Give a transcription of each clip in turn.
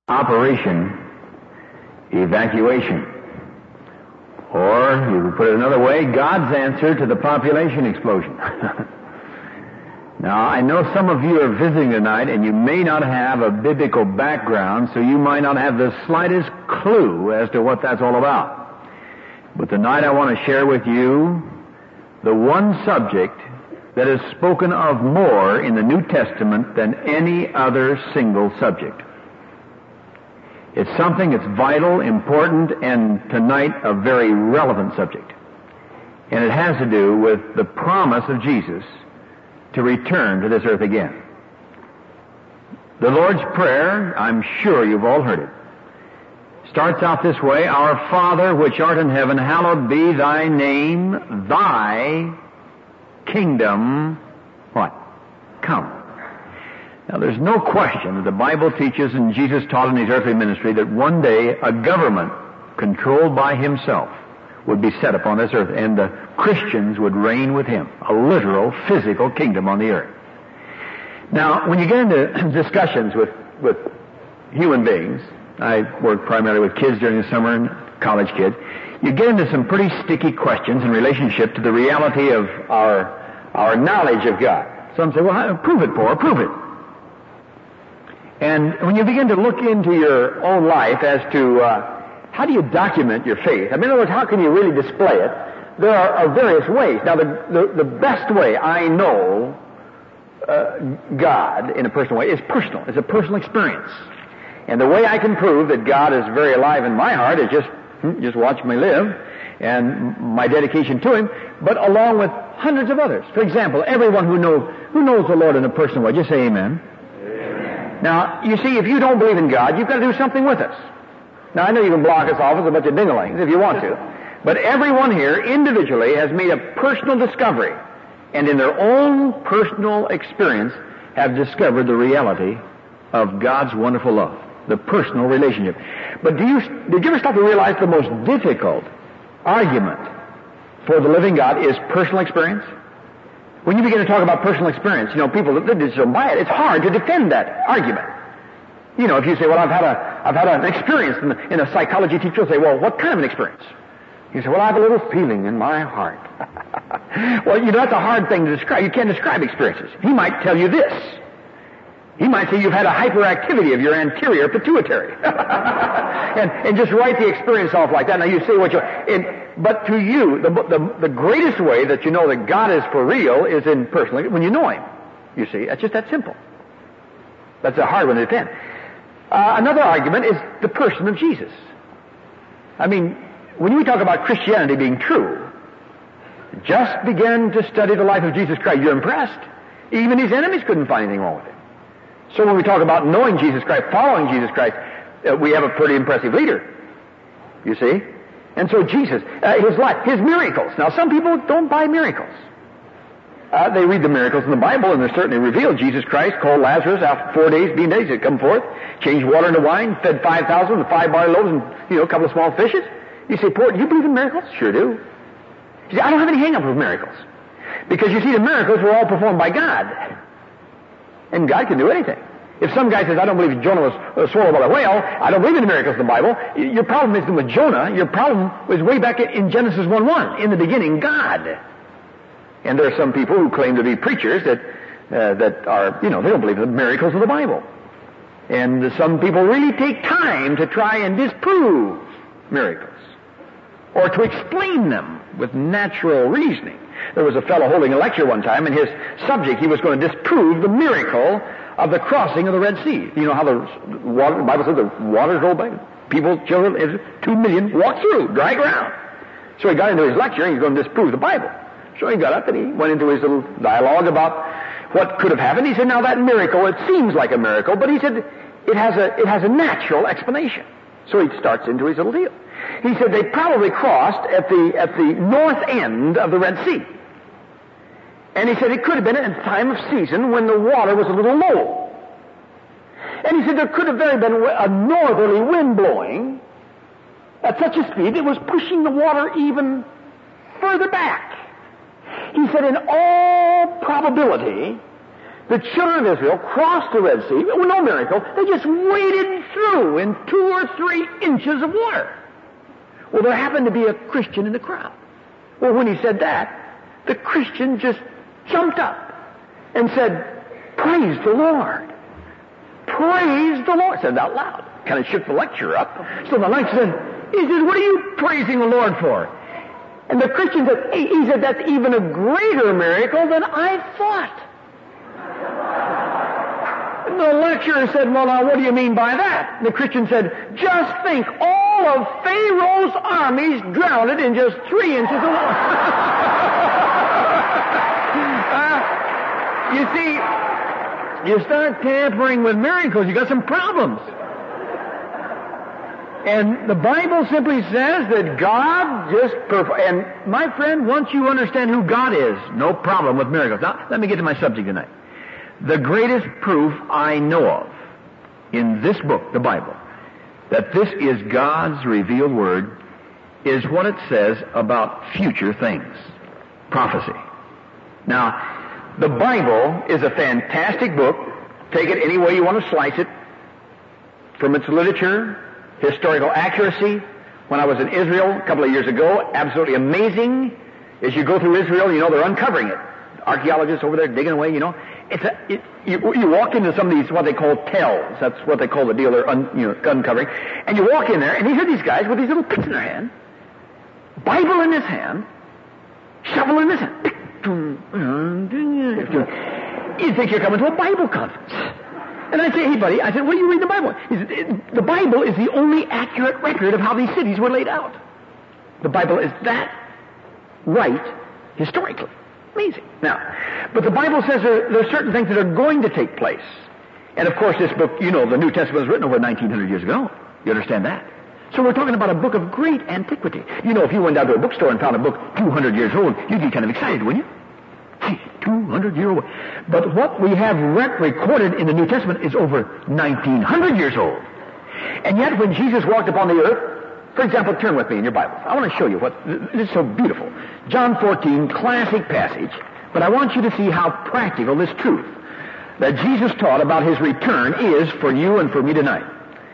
Operation Evacuation. Or, you can put it another way, God's answer to the population explosion. Now, I know some of you are visiting tonight, and you may not have a biblical background, so you might not have the slightest clue as to what that's all about. But tonight I want to share with you the one subject that is spoken of more in the New Testament than any other single subject. It's something that's vital, important, and tonight a very relevant subject. And it has to do with the promise of Jesus to return to this earth again. The Lord's Prayer, I'm sure you've all heard it, starts out this way: Our Father which art in heaven, hallowed be thy name, thy kingdom, what? Come. Now, there's no question that the Bible teaches and Jesus taught in his earthly ministry that one day a government controlled by himself would be set upon this earth, and the Christians would reign with him, a literal, physical kingdom on the earth. Now, when you get into discussions with human beings, I work primarily with kids during the summer and college kids, you get into some pretty sticky questions in relationship to the reality of our knowledge of God. Some say, well, prove it, Paul, prove it. And when you begin to look into your own life as to how do you document your faith, in other words, how can you really display it, there are various ways. Now, the best way I know God in a personal way is personal. It's a personal experience. And the way I can prove that God is very alive in my heart is just watch me live and my dedication to him, but along with hundreds of others. For example, everyone who knows the Lord in a personal way, just say amen. Now, you see, if you don't believe in God, you've got to do something with us. Now, I know you can block us off as a bunch of ding-a-lings if you want to, but everyone here individually has made a personal discovery, and in their own personal experience have discovered the reality of God's wonderful love, the personal relationship. But did you ever stop to realize the most difficult argument for the living God is personal experience? When you begin to talk about personal experience, people that just don't buy it, it's hard to defend that argument. If you say, well, I've had an experience, and a psychology teacher will say, well, what kind of an experience? You say, well, I have a little feeling in my heart. Well, that's a hard thing to describe. You can't describe experiences. He might tell you this. He might say you've had a hyperactivity of your anterior pituitary. and just write the experience off like that. Now you say but to you, the greatest way that you know that God is for real is in personally, when you know him. You see, that's just that simple. That's a hard one to defend. Another argument is the person of Jesus. When we talk about Christianity being true, just begin to study the life of Jesus Christ. You're impressed. Even his enemies couldn't find anything wrong with it. So when we talk about knowing Jesus Christ, following Jesus Christ, we have a pretty impressive leader. You see? And so Jesus, his life, his miracles. Now, some people don't buy miracles. They read the miracles in the Bible, and they're certainly revealed. Jesus Christ called Lazarus after 4 days, being days, he'd come forth, changed water into wine, fed 5,000 with 5 barley loaves and, a couple of small fishes. You say, Paul, do you believe in miracles? Sure do. You say, I don't have any hang-up with miracles. Because you see, the miracles were all performed by God. And God can do anything. If some guy says, I don't believe Jonah was swallowed by a whale, I don't believe in the miracles of the Bible, your problem isn't with Jonah. Your problem was way back in Genesis 1:1. In the beginning, God. And there are some people who claim to be preachers that are, they don't believe in the miracles of the Bible. And some people really take time to try and disprove miracles, or to explain them with natural reasoning. There was a fellow holding a lecture one time, and his subject, he was going to disprove the miracle of the crossing of the Red Sea. You know how the Bible says the waters rolled back? People, children, 2 million walked through, dry ground. So he got into his lecture, and he was going to disprove the Bible. So he got up and he went into his little dialogue about what could have happened. He said, now that miracle, it seems like a miracle, but he said it has a natural explanation. So he starts into his little deal. He said they probably crossed at the north end of the Red Sea. And he said it could have been at a time of season when the water was a little low. And he said there could have very been a northerly wind blowing at such a speed it was pushing the water even further back. He said in all probability, The children of Israel crossed the Red Sea. It was no miracle. They just waded through in 2 or 3 inches of water. Well, there happened to be a Christian in the crowd. Well, when he said that, the Christian just jumped up and said, "Praise the Lord. Praise the Lord." Said it out loud. Kind of shook the lecturer up. So the lecturer said, "What are you praising the Lord for?" And the Christian said, he said, "That's even a greater miracle than I thought." And the lecturer said, "Well, now, what do you mean by that?" And the Christian said, "Just think, all of Pharaoh's armies drowned in just 3 inches of water." You see, you start tampering with miracles, you got some problems. And the Bible simply says that God just and my friend, once you understand who God is, no problem with miracles. Now, let me get to my subject tonight. The greatest proof I know of in this book, the Bible, that this is God's revealed Word, is what it says about future things. Prophecy. Now, the Bible is a fantastic book. Take it any way you want to slice it. From its literature, historical accuracy. When I was in Israel a couple of years ago, absolutely amazing. As you go through Israel, they're uncovering it. Archaeologists over there digging away, you walk into some of these, what they call tells. That's what they call the deal they're uncovering. And you walk in there, and you hear these guys with these little picks in their hand, Bible in his hand, shovel in his hand. You think you're coming to a Bible conference. And I say, "Hey, buddy," I said, "what are you reading the Bible?" He said, "The Bible is the only accurate record of how these cities were laid out. The Bible is that right historically." Amazing. Now, but the Bible says there are certain things that are going to take place. And of course, this book, the New Testament was written over 1900 years ago. You understand that? So we're talking about a book of great antiquity. If you went down to a bookstore and found a book 200 years old, you'd be kind of excited, wouldn't you? Hey, 200-year-old. But what we have recorded in the New Testament is over 1900 years old. And yet when Jesus walked upon the earth, for example, turn with me in your Bible. I want to show you this is so beautiful. John 14, classic passage, but I want you to see how practical this truth that Jesus taught about His return is for you and for me tonight.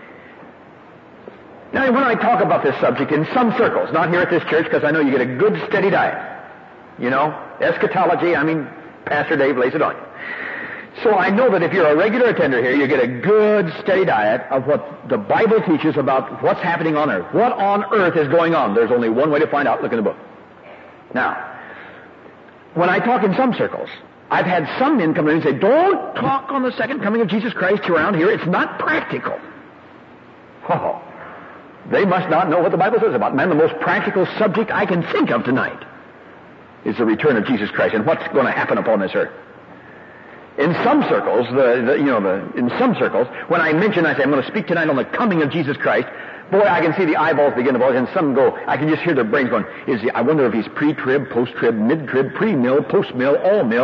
Now, when I talk about this subject in some circles, not here at this church, because I know you get a good steady diet. Eschatology, Pastor Dave lays it on you. So I know that if you're a regular attender here, you get a good, steady diet of what the Bible teaches about what's happening on earth. What on earth is going on? There's only one way to find out. Look in the book. Now, when I talk in some circles, I've had some men come in and say, "Don't talk on the second coming of Jesus Christ around here. It's not practical." Oh, they must not know what the Bible says about it. Man, the most practical subject I can think of tonight is the return of Jesus Christ and what's going to happen upon this earth. In some circles, in some circles, when I say, "I'm going to speak tonight on the coming of Jesus Christ," boy, I can see the eyeballs begin to bulge, and some go, I can just hear their brains going, I wonder if he's pre-trib, post-trib, mid-trib, pre-mill, post-mill, all-mill,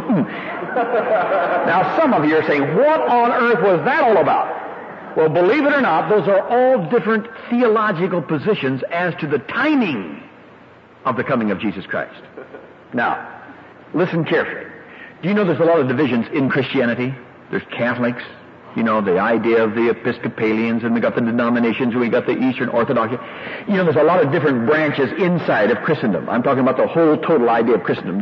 Now, some of you are saying, "What on earth was that all about?" Well, believe it or not, those are all different theological positions as to the timing of the coming of Jesus Christ. Now, listen carefully. Do you know there's a lot of divisions in Christianity? There's Catholics, the idea of the Episcopalians, and we got the denominations, we got the Eastern Orthodoxy. There's a lot of different branches inside of Christendom. I'm talking about the whole total idea of Christendom.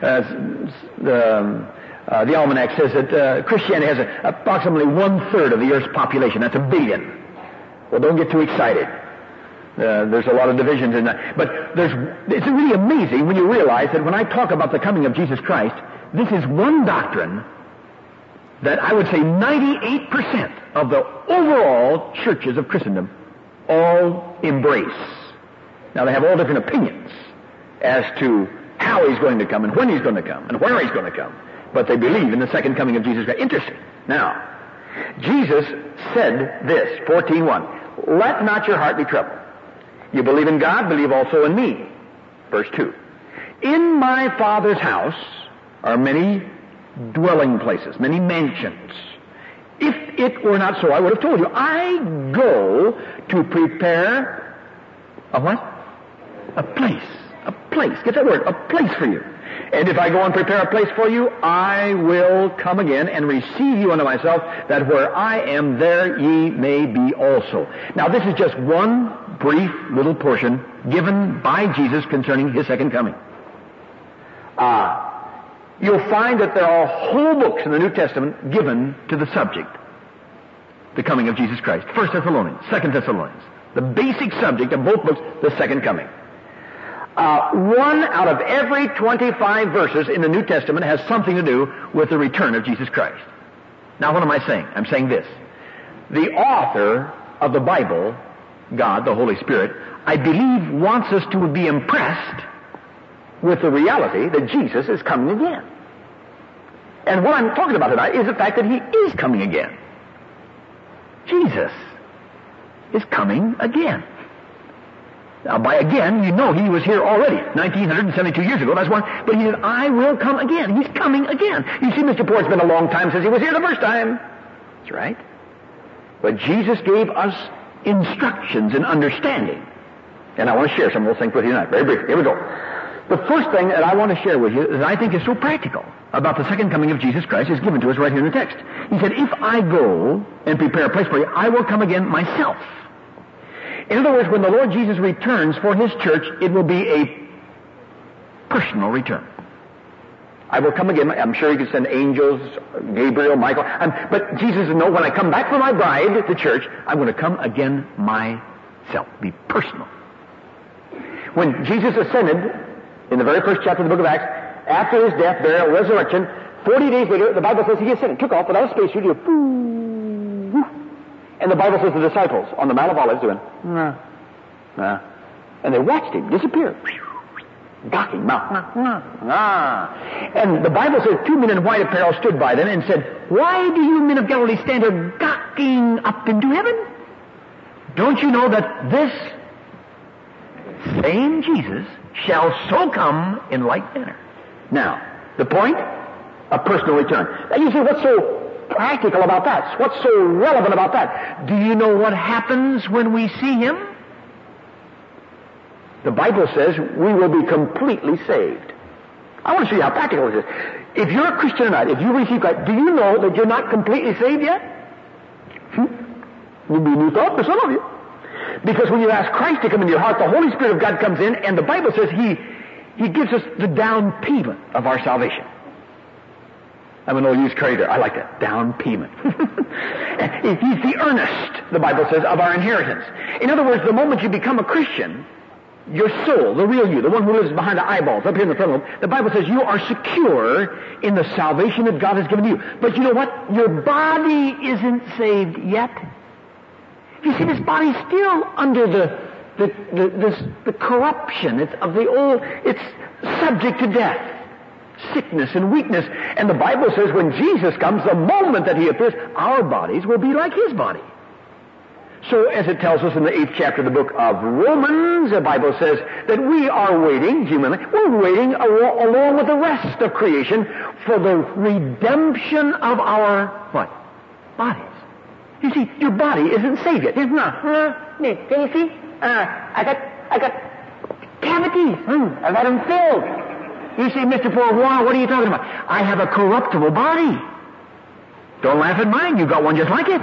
The Almanac says that Christianity has approximately 1/3 of the earth's population. That's 1 billion. Well, don't get too excited. There's a lot of divisions in that. But it's really amazing when you realize that when I talk about the coming of Jesus Christ, this is one doctrine that I would say 98% of the overall churches of Christendom all embrace. Now, they have all different opinions as to how He's going to come and when He's going to come and where He's going to come. But they believe in the second coming of Jesus Christ. Interesting. Now, Jesus said this, 14:1, "Let not your heart be troubled. You believe in God, believe also in me." Verse 2, "In my Father's house are many dwelling places, many mansions. If it were not so, I would have told you. I go to prepare a what? A place. A place. Get that word. A place for you. And if I go and prepare a place for you, I will come again and receive you unto myself, that where I am, there ye may be also. Now, this is just one brief little portion given by Jesus concerning his second coming. You'll find that there are whole books in the New Testament given to the subject, the coming of Jesus Christ. 1 Thessalonians, 2 Thessalonians. The basic subject of both books, the second coming. 1 out of every 25 verses in the New Testament has something to do with the return of Jesus Christ. Now, what am I saying? I'm saying this. The author of the Bible, God, the Holy Spirit, I believe wants us to be impressed with the reality that Jesus is coming again. And what I'm talking about tonight is the fact that he is coming again. Jesus is coming again. Now, by again, you know he was here already, 1972 years ago. That's one. But he said, I will come again. He's coming again. You see, Mr. Poor, it's been a long time since he was here the first time. That's right. But Jesus gave us instructions and understanding. And I want to share some of those things with you tonight. Very briefly. Here we go. The first thing that I want to share with you that I think is so practical about the second coming of Jesus Christ is given to us right here in the text. He said, if I go and prepare a place for you, I will come again myself. In other words, when the Lord Jesus returns for his church, it will be a personal return. I will come again. I'm sure he can send angels, Gabriel, Michael. But Jesus said, no, when I come back for my bride, the church, I'm going to come again myself. Be personal. When Jesus ascended, in the very first chapter of the book of Acts, after his death, burial, resurrection, 40 days later, the Bible says he ascended, took off without a spacesuit. And the Bible says the disciples on the Mount of Olives doing, and they watched him disappear. Gawking mouth. And the Bible says 2 men in white apparel stood by them and said, why do you men of Galilee stand here gawking up into heaven? Don't you know that this same Jesus shall so come in like manner? Now, the point? A personal return. Now you say, what's so practical about that? What's so relevant about that? Do you know what happens when we see him? The Bible says we will be completely saved. I want to show you how practical it is. If you're a Christian tonight, if you receive Christ, do you know that you're not completely saved yet? Would be a new thought for some of you. Because when you ask Christ to come into your heart, the Holy Spirit of God comes in, and the Bible says He gives us the down payment of our salvation. I'm an old used car there. I like that. Down payment. He's the earnest, the Bible says, of our inheritance. In other words, the moment you become a Christian, your soul, the real you, the one who lives behind the eyeballs, up here in the front, the Bible says you are secure in the salvation that God has given you. But you know what? Your body isn't saved yet. You see, this body's still under the corruption. It's of the old. It's subject to death, sickness, and weakness. And the Bible says when Jesus comes, the moment that he appears, our bodies will be like his body. So, as it tells us in the 8th chapter of the book of Romans, the Bible says that we are waiting, humanly, we're waiting along with the rest of creation for the redemption of our, what? Bodies. You see, your body isn't saved yet. It's not. Can you see? I got cavities. I've had them filled. You see, Mr. Paul, what are you talking about? I have a corruptible body. Don't laugh at mine. You've got one just like it.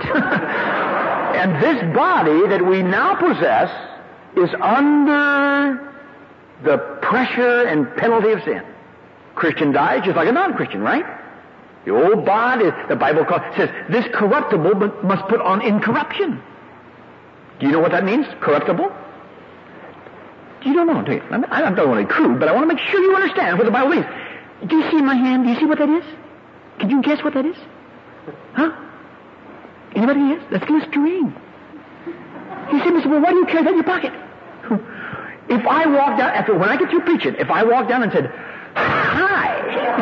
And this body that we now possess is under the pressure and penalty of sin. Christian dies just like a non-Christian, right? The old body, the Bible says, this corruptible must put on incorruption. Do you know what that means, corruptible? You don't know, do you? I don't want to be crude, but I want to make sure you understand what the Bible means. Do you see my hand? Do you see what that is? Can you guess what that is? Huh? Anybody guess? That's Listerine. You say, Mr. Well, why do you carry that in your pocket? If I walk down, when I get through preaching, if I walk down and said, hi,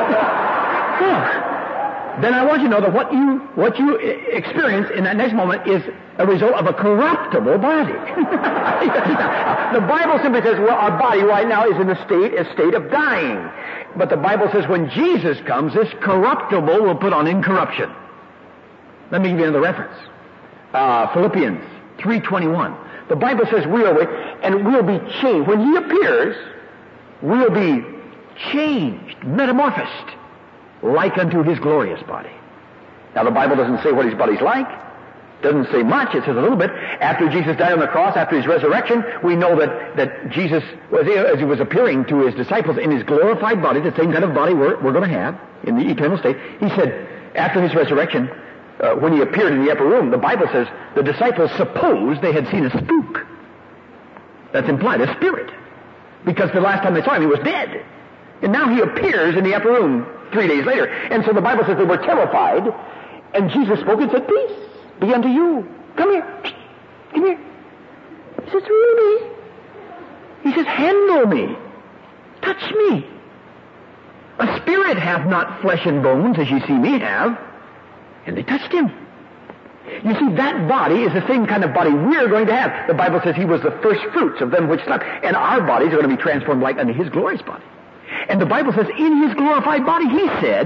then I want you to know that what you experience in that next moment is a result of a corruptible body. The Bible simply says, well, our body right now is in a state of dying. But the Bible says when Jesus comes, this corruptible will put on incorruption. Let me give you another reference. Philippians 3:21. The Bible says we'll be changed. When he appears, we'll be changed, metamorphosed, like unto his glorious body. Now the Bible doesn't say what his body's like. Doesn't say much. It says a little bit. After Jesus died on the cross, after his resurrection, we know that Jesus, as he was appearing to his disciples in his glorified body, the same kind of body we're going to have in the eternal state, he said, after his resurrection, when he appeared in the upper room, the Bible says the disciples supposed they had seen a spook. That's implied, a spirit. Because the last time they saw him, he was dead. And now he appears in the upper room 3 days later. And so the Bible says they were terrified, and Jesus spoke and said, peace be unto you. Come here. Come here. He says, really? He says, handle me. Touch me. A spirit hath not flesh and bones, as ye see me have. And they touched him. You see, that body is the same kind of body we're going to have. The Bible says he was the first fruits of them which slept. And our bodies are going to be transformed like unto his glorious body. And the Bible says, in his glorified body, he said,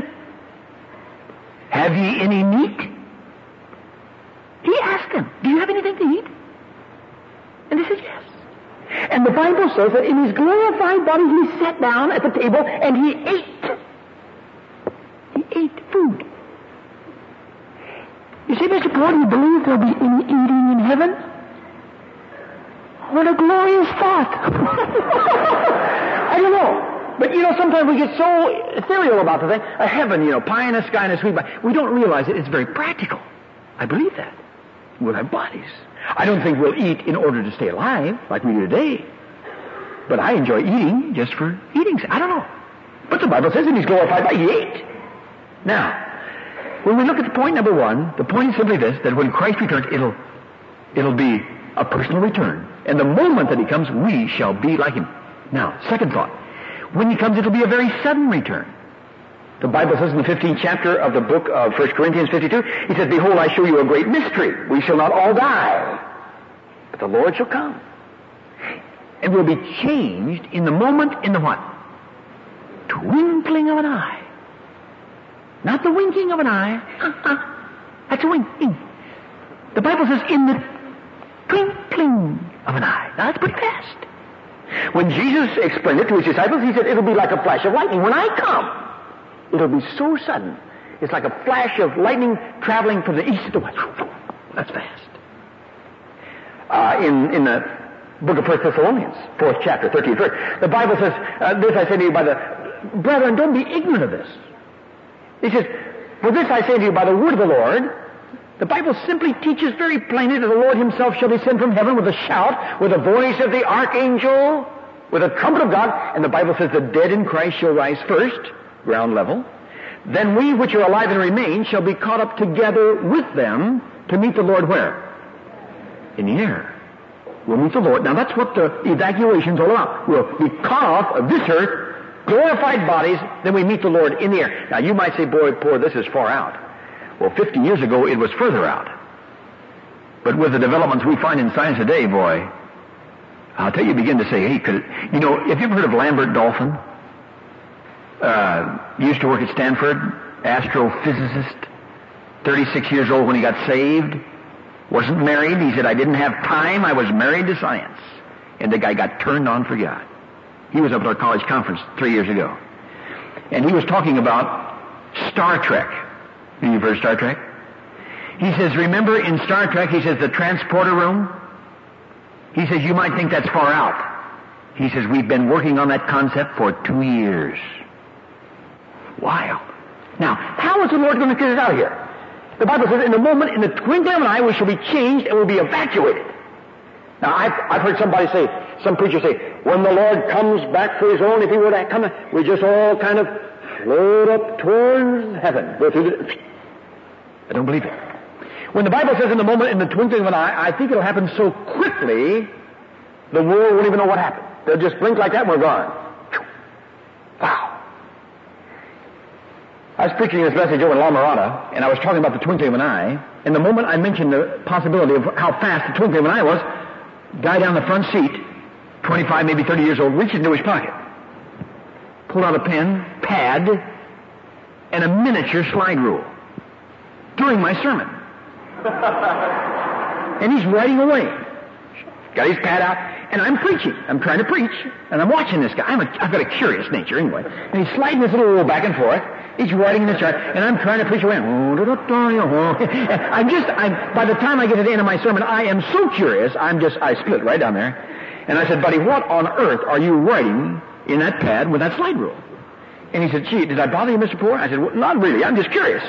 have ye any meat? He asked them, do you have anything to eat? And they said, yes. And the Bible says that in his glorified body, he sat down at the table and he ate. He ate food. You see, Mr. Paul, do you believe there'll be any eating in heaven? What a glorious thought. I don't know. But, sometimes we get so ethereal about the thing. A heaven, pie in the sky and a sweet pie. We don't realize it. It's very practical. I believe that. We'll have bodies. I don't think we'll eat in order to stay alive, like we do today. But I enjoy eating just for eating's sake. I don't know. But the Bible says in his glorified body, he ate. Now, when we look at point number one, the point is simply this, that when Christ returns, it'll be a personal return. And the moment that he comes, we shall be like him. Now, second thought. When he comes, it'll be a very sudden return. The Bible says in the 15th chapter of the book of 1 Corinthians 52, he says, behold, I show you a great mystery. We shall not all die, but the Lord shall come. And we'll be changed in the moment, in the what? Twinkling of an eye. Not the winking of an eye. That's a winking. The Bible says in the twinkling of an eye. Now that's pretty fast. When Jesus explained it to his disciples, he said, it'll be like a flash of lightning. When I come, it'll be so sudden. It's like a flash of lightning traveling from the east to the west. That's fast. In the book of 1 Thessalonians, 4th chapter, 13th verse, the Bible says, this I say to you by the... Brethren, don't be ignorant of this. He says, for this I say to you by the word of the Lord. The Bible simply teaches very plainly that the Lord himself shall descend from heaven with a shout, with the voice of the archangel, with a trumpet of God. And the Bible says the dead in Christ shall rise first, ground level. Then we which are alive and remain shall be caught up together with them to meet the Lord where? In the air. We'll meet the Lord. Now that's what the evacuation's all about. We'll be caught off of this earth, glorified bodies, then we meet the Lord in the air. Now you might say, boy, poor, this is far out. Well, 50 years ago it was further out. But with the developments we find in science today, boy, I'll tell you, begin to say, hey, have you ever heard of Lambert Dolphin? Used to work at Stanford, astrophysicist, 36 years old when he got saved, wasn't married. He said, I didn't have time, I was married to science. And the guy got turned on for God. He was up at our college conference 3 years ago. And he was talking about Star Trek. You've heard of Star Trek? He says, remember in Star Trek, he says, the transporter room? He says, you might think that's far out. He says, we've been working on that concept for 2 years. Wow. Now, how is the Lord going to get us out of here? The Bible says, in the moment, in the twinkling of an eye, we shall be changed and we'll be evacuated. Now, I've heard somebody say, some preacher say, when the Lord comes back for his own, if he were to come, we just all kind of float up towards heaven. Go through the... I don't believe it. When the Bible says in the moment, in the twinkling of an eye, I think it'll happen so quickly, the world won't even know what happened. They'll just blink like that and we're gone. Wow. I was preaching this message over in La Mirada, and I was talking about the twinkling of an eye, and the moment I mentioned the possibility of how fast the twinkling of an eye was, guy down the front seat, 25, maybe 30 years old, reached into his pocket, pulled out a pen, pad, and a miniature slide rule during my sermon. And he's writing away. Got his pad out, And I'm preaching. I'm trying to preach. And I'm watching this guy. I've got a curious nature anyway. And he's sliding this little rule back and forth. He's writing in the chart. And I'm trying to preach away. By the time I get to the end of my sermon, I am so curious, I split right down there. And I said, buddy, what on earth are you writing in that pad with that slide rule? And he said, gee, did I bother you, Mr. Poor? I said, well, not really. I'm just curious.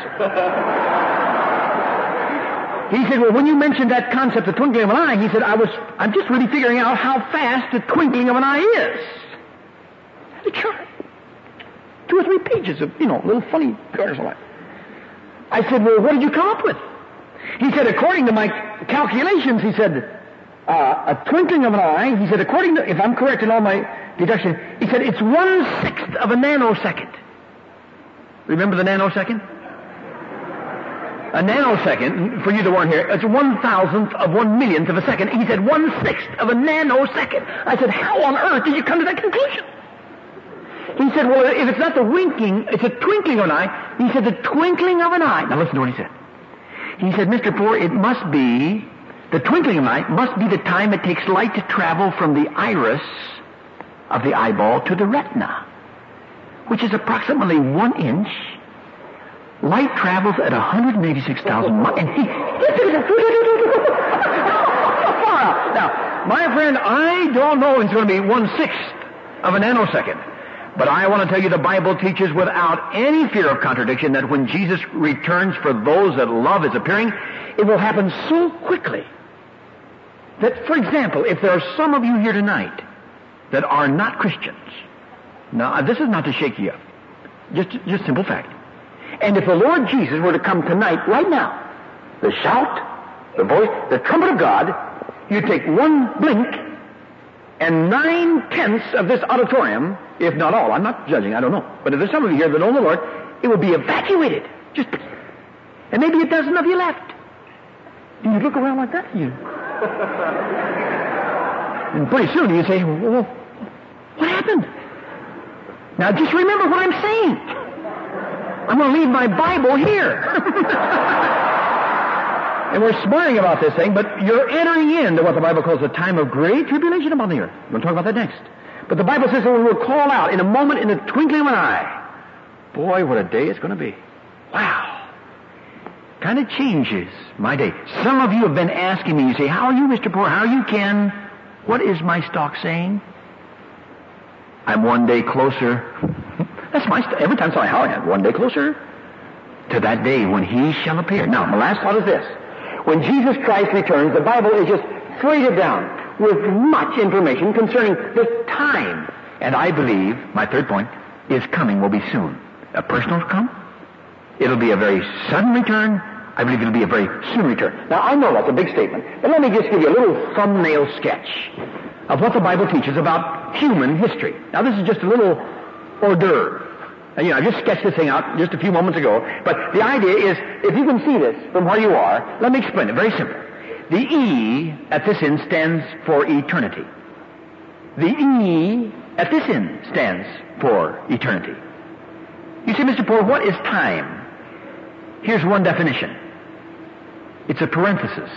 He said, well, when you mentioned that concept of twinkling of an eye, he said, I'm just really figuring out how fast the twinkling of an eye is. The chart. 2 or 3 pages of, little funny charts like that. I said, well, what did you come up with? He said, according to my calculations, he said, a twinkling of an eye, he said, according to, if I'm correct in all my deduction, he said, it's 1/6 of a nanosecond. Remember the nanosecond? A nanosecond, for you that weren't here, it's 1,000th of 1,000,000th of a second. He said 1/6 of a nanosecond. I said, how on earth did you come to that conclusion? He said, well, if it's not the winking, it's a twinkling of an eye. He said, the twinkling of an eye. Now listen to what he said. He said, Mr. Poor, it must be, the twinkling of an eye must be the time it takes light to travel from the iris of the eyeball to the retina, which is approximately 1 inch. Light travels at 186,000 miles. And he... Now, my friend, I don't know if it's going to be 1/6 of a nanosecond. But I want to tell you the Bible teaches without any fear of contradiction that when Jesus returns for those that love His appearing, it will happen so quickly that, for example, if there are some of you here tonight that are not Christians, now this is not to shake you up, just simple fact. And if the Lord Jesus were to come tonight, right now, the shout, the voice, the trumpet of God, you take one blink, and 9/10 of this auditorium, if not all, I'm not judging, I don't know, but if there's some of you here that know the Lord, it will be evacuated. And maybe a dozen of you left. Do you look around like that? And pretty soon you say, well, what happened? Now just remember what I'm saying. I'm going to leave my Bible here. And we're smiling about this thing, but you're entering into what the Bible calls a time of great tribulation upon the earth. We're going to talk about that next. But the Bible says that when we're called out in a moment, in the twinkling of an eye, boy, what a day it's going to be. Wow. Kind of changes my day. Some of you have been asking me, you say, how are you, Mr. Poor? How are you, Ken? What is my stock saying? I'm one day closer. That's my every time I how I am, one day closer to that day when He shall appear. Now, my last thought is this. When Jesus Christ returns, the Bible is just freighted down with much information concerning the time. And I believe, my third point, His coming will be soon. A personal come. It'll be a very sudden return. I believe it'll be a very soon return. Now, I know that's a big statement, but let me just give you a little thumbnail sketch of what the Bible teaches about human history. Now, this is just a little hors d'oeuvre. I just sketched this thing out just a few moments ago, but the idea is, if you can see this from where you are, let me explain it. Very simple. The E at this end stands for eternity. The E at this end stands for eternity. You say, Mr. Poor, what is time? Here's one definition. It's a parenthesis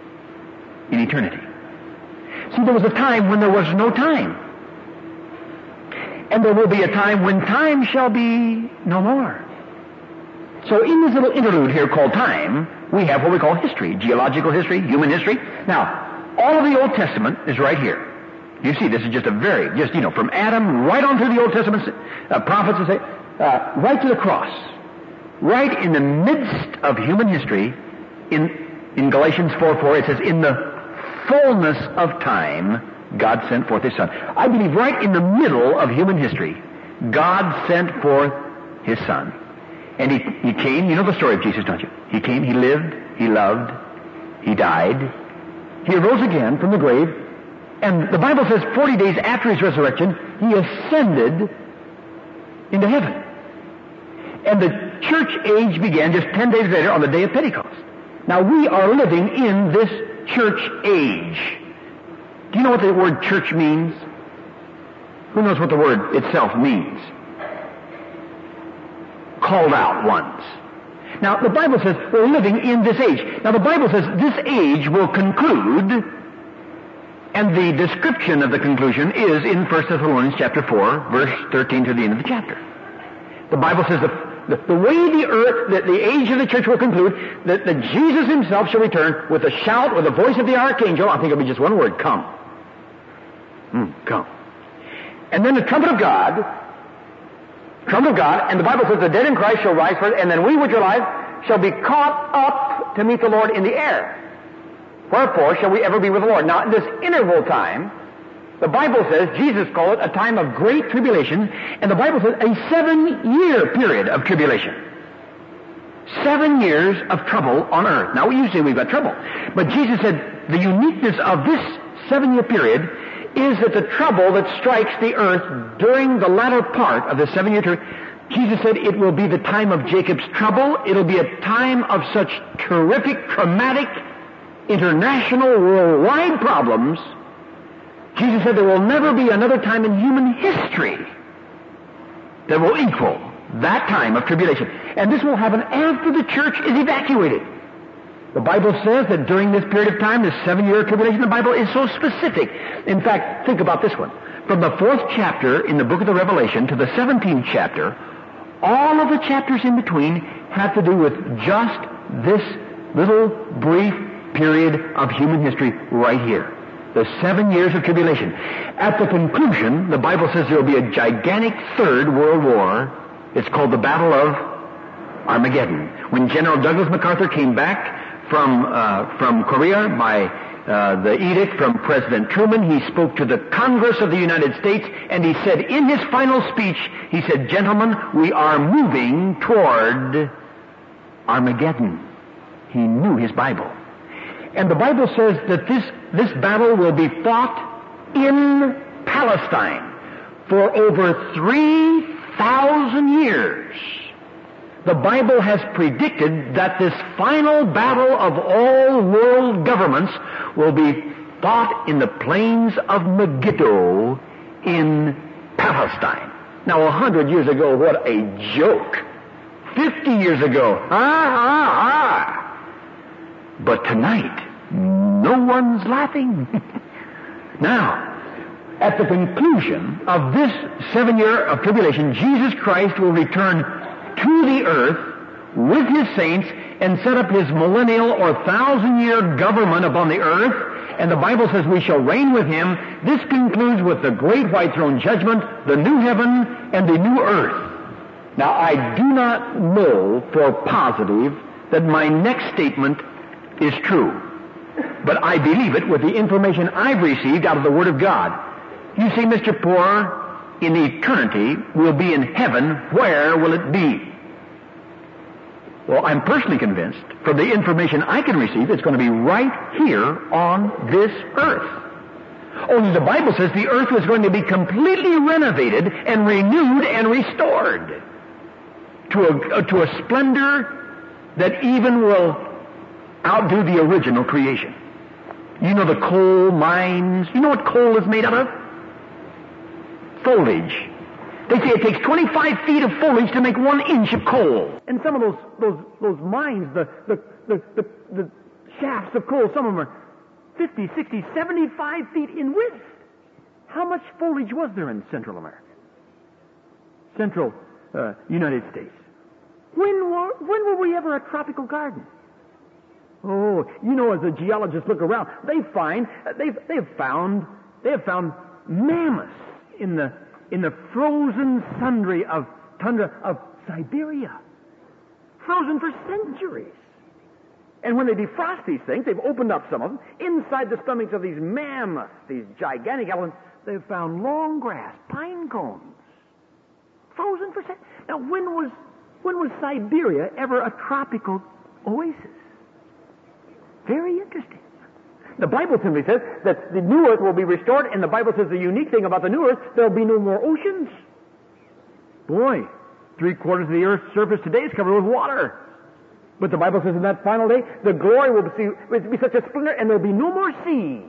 in eternity. See, there was a time when there was no time. And there will be a time when time shall be no more. So in this little interlude here called time, we have what we call history, geological history, human history. Now, all of the Old Testament is right here. You see, this is just from Adam right on through the Old Testament prophets, right to the cross. Right in the midst of human history, in Galatians 4:4, it says, in the fullness of time, God sent forth His Son. I believe right in the middle of human history, God sent forth His Son. And He came, you know the story of Jesus, don't you? He came, He lived, He loved, He died. He arose again from the grave, and the Bible says 40 days after His resurrection, He ascended into heaven. And the church age began just 10 days later on the day of Pentecost. Now we are living in this church age. Do you know what the word church means? Who knows what the word itself means? Called out ones. Now, the Bible says we're living in this age. Now, the Bible says this age will conclude, And the description of the conclusion is in 1 Thessalonians chapter 4, verse 13 to the end of the chapter. The Bible says the way the earth, the age of the church will conclude, that Jesus himself shall return with a shout, with the voice of the archangel. I think it'll be just one word, come. Come. And then the trumpet of God, and the Bible says the dead in Christ shall rise first, and then we which are alive shall be caught up to meet the Lord in the air. Wherefore shall we ever be with the Lord? Now, in this interval time, the Bible says, Jesus called it a time of great tribulation, and the Bible says a 7-year period of tribulation. 7 years of trouble on earth. Now, you say we've got trouble. But Jesus said the uniqueness of this 7-year period is that the trouble that strikes the earth during the latter part of the 7-year period, Jesus said it will be the time of Jacob's trouble. It'll be a time of such terrific, traumatic, international, worldwide problems. Jesus said there will never be another time in human history that will equal that time of tribulation. And this will happen after the church is evacuated. The Bible says that during this period of time, this 7-year tribulation, the Bible is so specific. In fact, think about this one. From the 4th chapter in the book of the Revelation to the 17th chapter, all of the chapters in between have to do with just this little brief period of human history right here. The 7 years of tribulation. At the conclusion, the Bible says there will be a gigantic third world war. It's called the Battle of Armageddon. When General Douglas MacArthur came back from Korea by the edict from President Truman, he spoke to the Congress of the United States, and he said in his final speech, he said, "Gentlemen, we are moving toward Armageddon." He knew his Bible. And the Bible says that this battle will be fought in Palestine for over 3,000 years. The Bible has predicted that this final battle of all world governments will be fought in the plains of Megiddo in Palestine. Now, 100 years ago, what a joke. 50 years ago, But tonight, no one's laughing. Now, at the conclusion of this 7-year of tribulation, Jesus Christ will return to the earth with his saints and set up his millennial or 1,000-year government upon the earth. And the Bible says we shall reign with him. This concludes with the great white throne judgment, the new heaven, and the new earth. Now, I do not know for positive that my next statement is true, but I believe it with the information I've received out of the Word of God. You see, Mr. Poor, in eternity we'll be in heaven. Where will it be? Well, I'm personally convinced from the information I can receive it's going to be right here on this earth. Only the Bible says the earth was going to be completely renovated and renewed and restored to a splendor that even will outdo the original creation. You know the coal mines. You know what coal is made out of? Foliage. They say it takes 25 feet of foliage to make 1 inch of coal. And some of those mines, the shafts of coal, some of them are 50, 60, 75 feet in width. How much foliage was there in Central America? Central United States. When were we ever a tropical garden? Oh, you know, as the geologists look around, they have found mammoths in the frozen tundra of Siberia, frozen for centuries. And when they defrost these things, they've opened up some of them. Inside the stomachs of these mammoths, these gigantic elephants, they've found long grass, pine cones, frozen for centuries. Now, when was Siberia ever a tropical oasis? Very interesting. The Bible simply says that the new earth will be restored, and the Bible says the unique thing about the new earth, there'll be no more oceans. Boy, 3/4 of the earth's surface today is covered with water. But the Bible says in that final day, the glory will be such a splendor, and there'll be no more seas.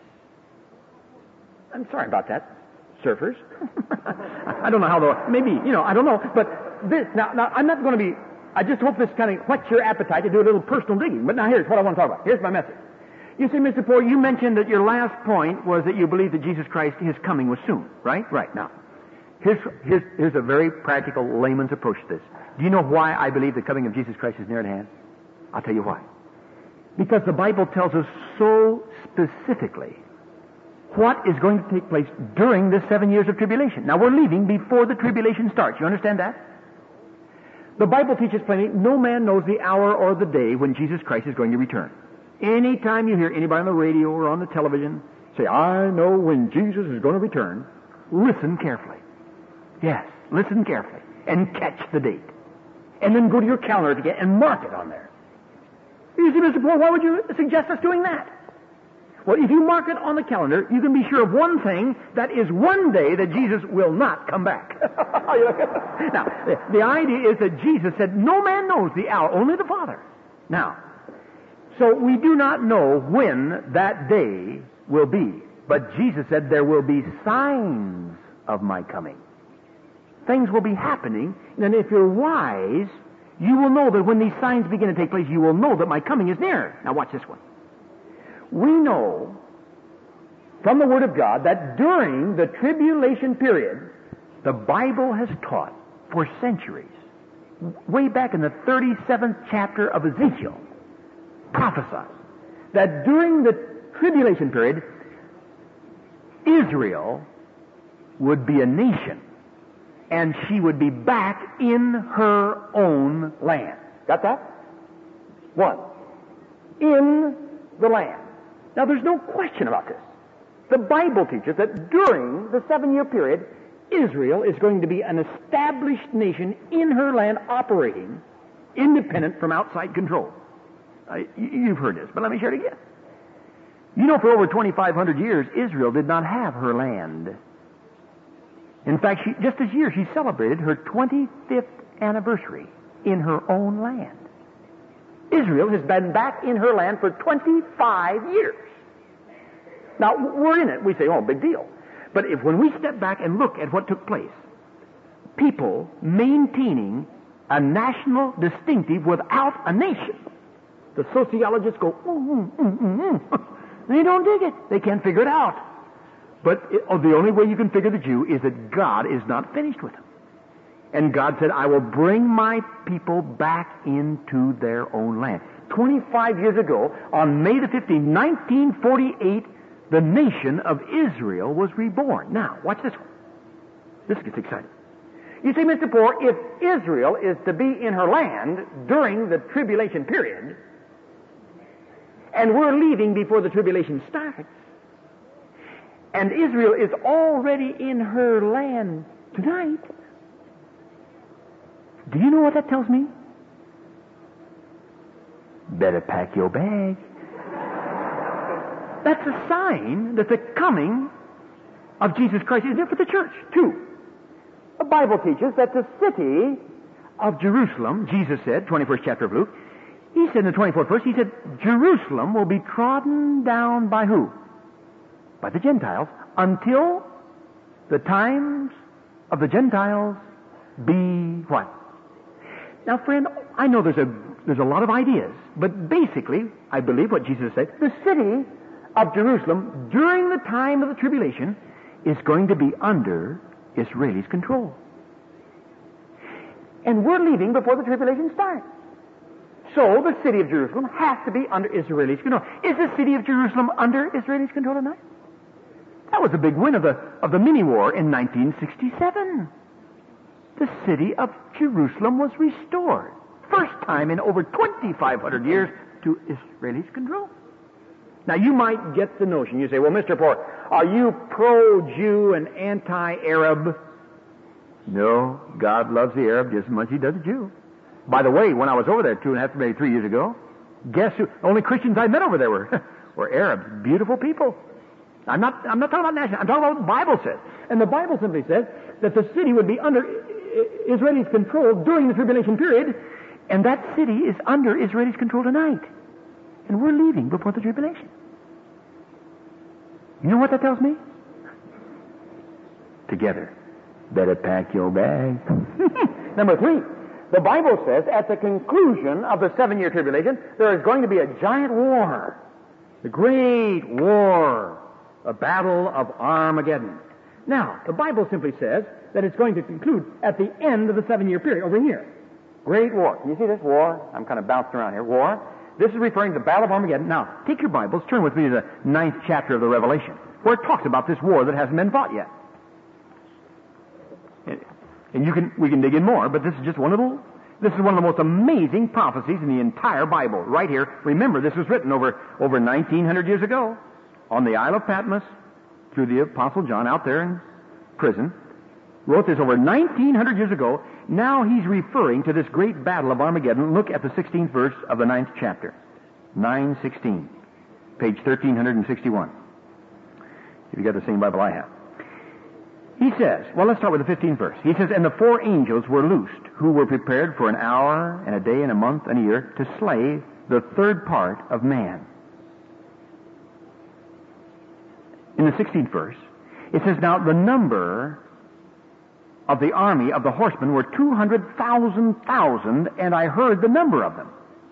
I'm sorry about that, surfers. I don't know how maybe, I don't know. But this, now I'm not going to be, I just hope this kind of whets your appetite to do a little personal digging. But now here's what I want to talk about. Here's my message. You see, Mr. Poor, you mentioned that your last point was that you believe that Jesus Christ, His coming was soon, right? Right. Now, here's a very practical layman's approach to this. Do you know why I believe the coming of Jesus Christ is near at hand? I'll tell you why. Because the Bible tells us so specifically what is going to take place during the 7 years of tribulation. Now, we're leaving before the tribulation starts. You understand that? The Bible teaches plainly, no man knows the hour or the day when Jesus Christ is going to return. Anytime you hear anybody on the radio or on the television say, I know when Jesus is going to return, listen carefully. Yes, listen carefully and catch the date. And then go to your calendar again and mark it on there. You see, Mr. Paul, why would you suggest us doing that? Well, if you mark it on the calendar, you can be sure of one thing, that is one day that Jesus will not come back. Now, the idea is that Jesus said, no man knows the hour, only the Father. Now, so we do not know when that day will be. But Jesus said there will be signs of my coming. Things will be happening, and if you're wise, you will know that when these signs begin to take place, you will know that my coming is near. Now watch this one. We know from the Word of God that during the tribulation period, the Bible has taught for centuries, way back in the 37th chapter of Ezekiel, prophesied that during the tribulation period, Israel would be a nation, and she would be back in her own land. Got that? One. In the land. Now, there's no question about this. The Bible teaches that during the 7-year period, Israel is going to be an established nation in her land, operating independent from outside control. You've heard this, but let me share it again. You know, for over 2,500 years, Israel did not have her land. In fact, just this year, she celebrated her 25th anniversary in her own land. Israel has been back in her land for 25 years. Now, we're in it. We say, oh, big deal. But when we step back and look at what took place, people maintaining a national distinctive without a nation, the sociologists go, They don't dig it. They can't figure it out. But the only way you can figure the Jew is that God is not finished with them. And God said, I will bring my people back into their own land. 25 years ago, on May the 15th, 1948, the nation of Israel was reborn. Now, watch this one. This gets exciting. You see, Mr. Poor, if Israel is to be in her land during the tribulation period, and we're leaving before the tribulation starts, and Israel is already in her land tonight, do you know what that tells me? Better pack your bag. That's a sign that the coming of Jesus Christ is there for the church. 2, the Bible teaches that the city of Jerusalem, Jesus said, 21st chapter of Luke, he said in the 24th verse, he said, Jerusalem will be trodden down by who? By the Gentiles, until the times of the Gentiles be what? Now, friend, I know there's a lot of ideas, but basically, I believe what Jesus said, the city of Jerusalem during the time of the tribulation is going to be under Israelis' control. And we're leaving before the tribulation starts. So the city of Jerusalem has to be under Israelis' control. Is the city of Jerusalem under Israelis' control tonight? That was a big win of the mini-war in 1967. The city of Jerusalem was restored. First time in over 2,500 years to Israelis' control. Now, you might get the notion. You say, well, Mr. Poor, are you pro-Jew and anti-Arab? No, God loves the Arab just as much as he does the Jew. By the way, when I was over there 2.5, maybe 3 years ago, guess who? The only Christians I met over there were Arabs. Beautiful people. I'm not talking about national. I'm talking about what the Bible says. And the Bible simply says that the city would be under Israelis' control during the tribulation period, and that city is under Israelis' control tonight. And we're leaving before the tribulation. You know what that tells me? Together. Better pack your bag. Number 3. The Bible says at the conclusion of the 7-year tribulation, there is going to be a giant war. The great war, a battle of Armageddon. Now, the Bible simply says that it's going to conclude at the end of the 7-year period, over here. Great war. Can you see this? War. I'm kind of bouncing around here. War. This is referring to the Battle of Armageddon. Now, take your Bibles, turn with me to the 9th chapter of the Revelation, where it talks about this war that hasn't been fought yet. And we can dig in more, but this is just one of the most amazing prophecies in the entire Bible, right here. Remember, this was written over 1,900 years ago on the Isle of Patmos through the Apostle John out there in prison. Wrote this over 1,900 years ago. Now he's referring to this great battle of Armageddon. Look at the 16th verse of the 9th chapter. 9:16, page 1361. If you got the same Bible I have. He says, well, let's start with the 15th verse. He says, and the 4 angels were loosed, who were prepared for an hour and a day and a month and a year to slay the 3rd part of man. In the 16th verse, it says, now the number of the army of the horsemen were 200,000, and I heard the number of them.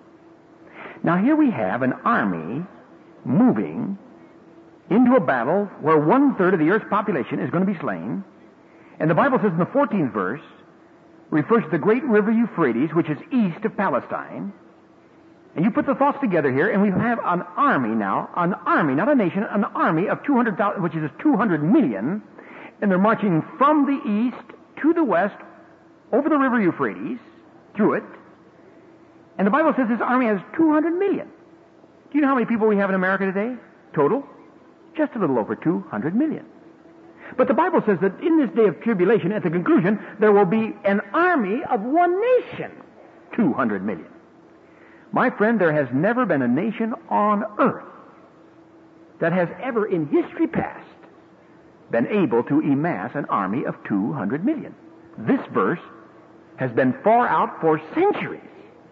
Now here we have an army moving into a battle where 1/3 of the earth's population is going to be slain. And the Bible says in the 14th verse, refers to the great river Euphrates, which is east of Palestine. And you put the thoughts together here, and we have an army now, not a nation, an army of 200,000, which is 200 million, and they're marching from the east to the west, over the river Euphrates, through it. And the Bible says this army has 200 million. Do you know how many people we have in America today? Total? Just a little over 200 million. But the Bible says that in this day of tribulation, at the conclusion, there will be an army of one nation. 200 million. My friend, there has never been a nation on earth that has ever in history past been able to amass an army of 200 million. This verse has been far out for centuries.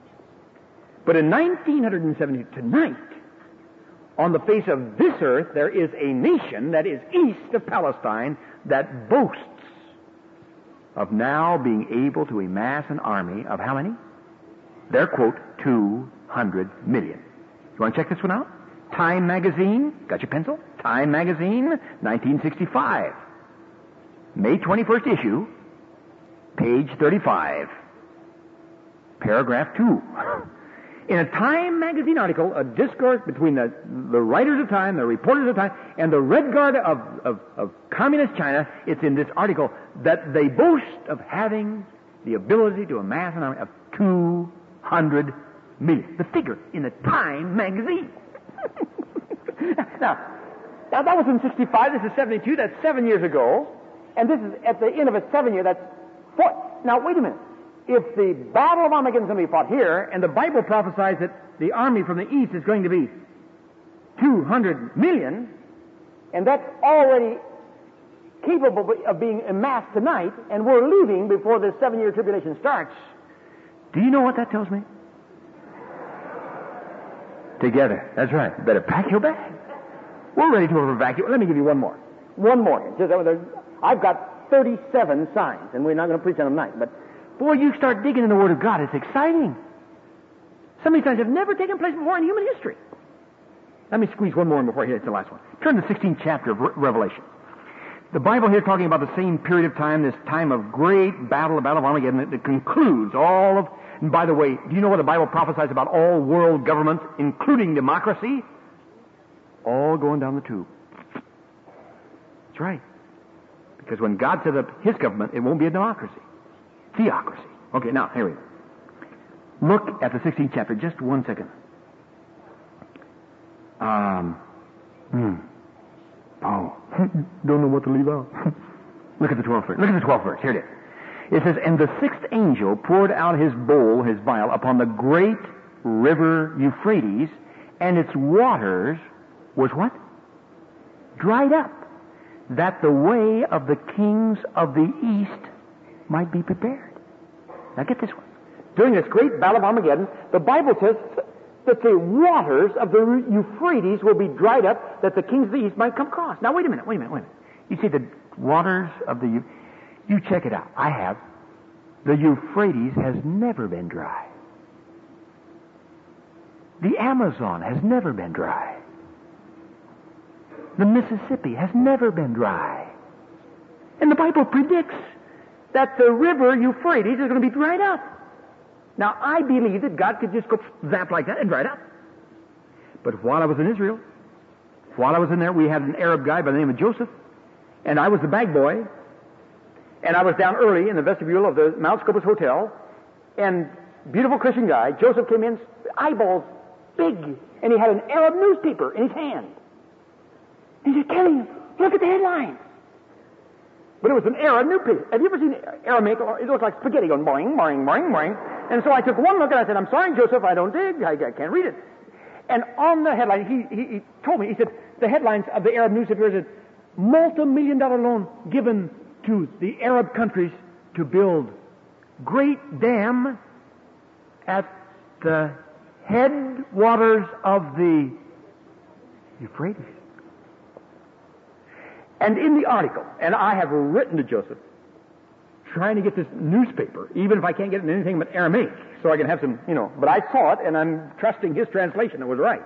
But in 1970, tonight, on the face of this earth, there is a nation that is east of Palestine that boasts of now being able to amass an army of how many? They're, quote, 200 million. You want to check this one out? Time magazine, got your pencil? Time magazine, 1965. May 21st issue, page 35, paragraph 2. In a Time magazine article, a discourse between the writers of Time, the reporters of Time, and the Red Guard of Communist China, it's in this article that they boast of having the ability to amass an army of 200 million. The figure in the Time magazine. Now, that was in 65, this is 72, that's 7 years ago, and this is at the end of a 7 year, that's 4. Now, wait a minute. If the Battle of Armageddon is going to be fought here, and the Bible prophesies that the army from the east is going to be 200 million, and that's already capable of being amassed tonight, and we're leaving before the 7-year tribulation starts, do you know what that tells me? Together. That's right. Better pack your bag. We're ready to evacuate. Let me give you one more. One more. I've got 37 signs, and we're not going to preach on them tonight, but boy, you start digging in the Word of God, it's exciting. Some of these signs have never taken place before in human history. Let me squeeze one more in before I hit the last one. Turn to the 16th chapter of Revelation. The Bible here talking about the same period of time, this time of great battle, the Battle of Armageddon, that concludes all of... And by the way, do you know what the Bible prophesies about all world governments, including democracy? All going down the tube. That's right. Because when God sets up His government, it won't be a democracy. Theocracy. Okay, now, here we go. Look at the 16th chapter, just 1 second. Don't know what to leave out. Look at the 12th verse. Look at the 12th verse. Here it is. It says, and the 6th angel poured out his bowl, his vial, upon the great river Euphrates, and its waters was what? Dried up, that the way of the kings of the east might be prepared. Now get this one. During this great battle of Armageddon, the Bible says that the waters of the Euphrates will be dried up, that the kings of the east might come across. Now wait a minute. You see the waters of the... You check it out. I have. The Euphrates has never been dry. The Amazon has never been dry. The Mississippi has never been dry. And the Bible predicts that the river Euphrates is going to be dried up. Now, I believe that God could just go zap like that and dry it up. But while I was in Israel, while I was in there, we had an Arab guy by the name of Joseph, and I was the bag boy, and I was down early in the vestibule of the Mount Scopus Hotel, and beautiful Christian guy, Joseph came in, eyeballs big, and he had an Arab newspaper in his hand. He said, Kelly, look at the headlines. But it was an Arab newspaper. Have you ever seen Aramaic? It looked like spaghetti going boing, boing, boing, boing. And so I took one look and I said, I'm sorry, Joseph, I don't dig. I can't read it. And on the headline, he told me, he said, the headlines of the Arab newspaper said, multi-million-dollar loan given to the Arab countries to build great dam at the headwaters of the Euphrates. And in the article, and I have written to Joseph, trying to get this newspaper, even if I can't get it in anything but Aramaic, so I can have some, but I saw it, and I'm trusting his translation. It was right.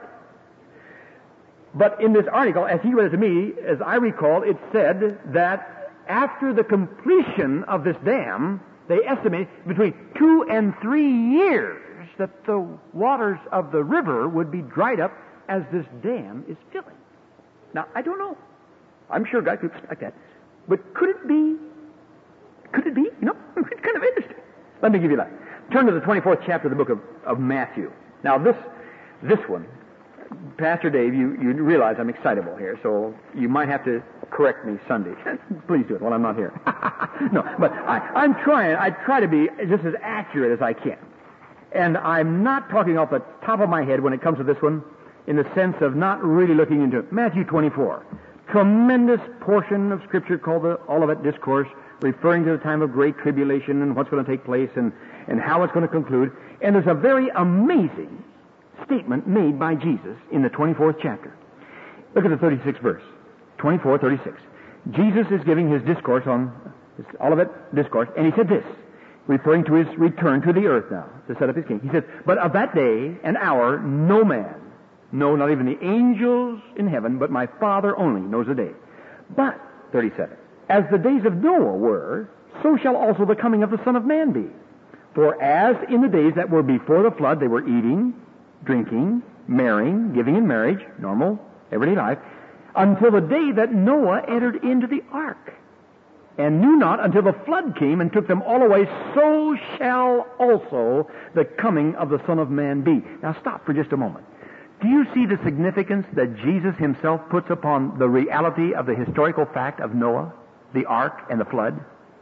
But in this article, as he read it to me, as I recall, it said that after the completion of this dam, they estimate between 2 and 3 years that the waters of the river would be dried up as this dam is filling. Now, I don't know. I'm sure God could expect that. But could it be? Could it be? It's kind of interesting. Let me give you that. Turn to the 24th chapter of the book of Matthew. Now, this one, Pastor Dave, you realize I'm excitable here, so you might have to correct me Sunday. Please do it while I'm not here. No, but I'm trying. I try to be just as accurate as I can. And I'm not talking off the top of my head when it comes to this one in the sense of not really looking into it. Matthew 24. Tremendous portion of Scripture called the Olivet Discourse, referring to the time of great tribulation and what's going to take place and how it's going to conclude. And there's a very amazing statement made by Jesus in the 24th chapter. Look at the 36th verse. 24:36. Jesus is giving his discourse on his Olivet Discourse, and he said this, referring to his return to the earth now, to set up his kingdom. He said, but of that day and hour no man, no, not even the angels in heaven, but my Father only knows the day. But, 37, as the days of Noah were, so shall also the coming of the Son of Man be. For as in the days that were before the flood, they were eating, drinking, marrying, giving in marriage, normal, everyday life, until the day that Noah entered into the ark, and knew not until the flood came and took them all away, so shall also the coming of the Son of Man be. Now stop for just a moment. Do you see the significance that Jesus himself puts upon the reality of the historical fact of Noah, the ark, and the flood?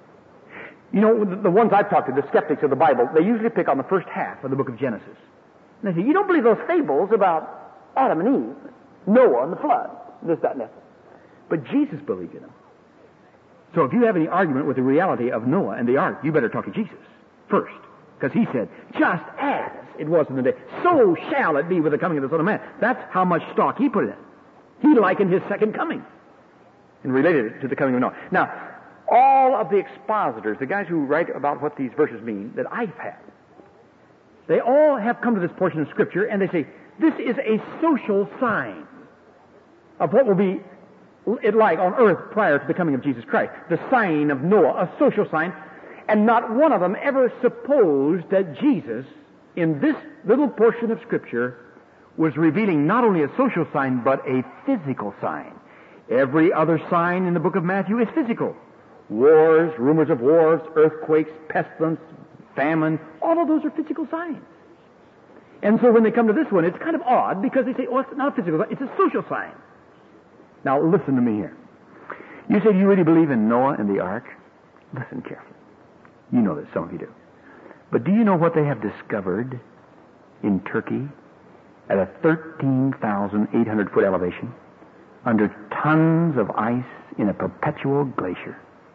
The ones I've talked to, the skeptics of the Bible, they usually pick on the first half of the book of Genesis. And they say, you don't believe those fables about Adam and Eve, Noah and the flood, this, that, and that. But Jesus believed in them. So if you have any argument with the reality of Noah and the ark, you better talk to Jesus first. Because he said, just as it was in the day, so shall it be with the coming of the Son of Man. That's how much stock he put in it. He likened his second coming and related it to the coming of Noah. Now, all of the expositors, the guys who write about what these verses mean that I've had, they all have come to this portion of Scripture and they say, this is a social sign of what will be it like on earth prior to the coming of Jesus Christ. The sign of Noah, a social sign. And not one of them ever supposed that Jesus, in this little portion of Scripture, was revealing not only a social sign, but a physical sign. Every other sign in the book of Matthew is physical. Wars, rumors of wars, earthquakes, pestilence, famine, all of those are physical signs. And so when they come to this one, it's kind of odd because they say, oh, it's not a physical sign, it's a social sign. Now listen to me here. You say, do you really believe in Noah and the ark? Listen carefully. You know this, some of you do. But do you know what they have discovered in Turkey at a 13,800-foot elevation under tons of ice in a perpetual glacier?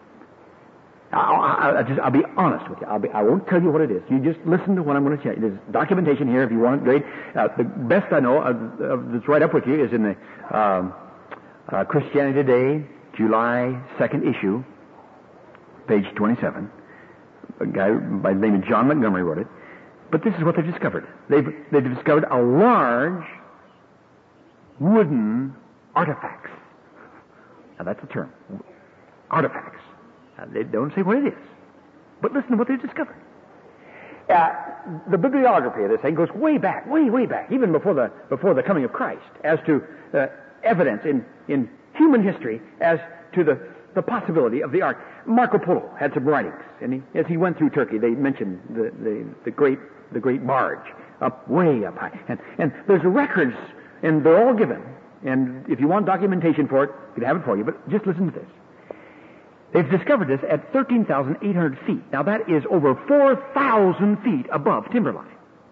I'll be honest with you. I won't tell you what it is. You just listen to what I'm going to tell you. There's documentation here if you want it. Great. The best I know that's right up with you is in the Christianity Today, July 2nd issue, page 27. A guy by the name of John Montgomery wrote it. But this is what they've discovered. They've discovered a large wooden artifacts Now that's the term. Artifacts. Now, they don't say what it is. But listen to what they've discovered. The bibliography of this thing goes way back, way back, even before the coming of Christ, as to evidence in human history as to the possibility of the ark. Marco Polo had some writings, and as he went through Turkey, they mentioned the great barge way up high, and there's records, and they're all given. And if you want documentation for it, we can have it for you. But just listen to this. They've discovered this at 13,800 feet. Now that is over 4,000 feet above timberline.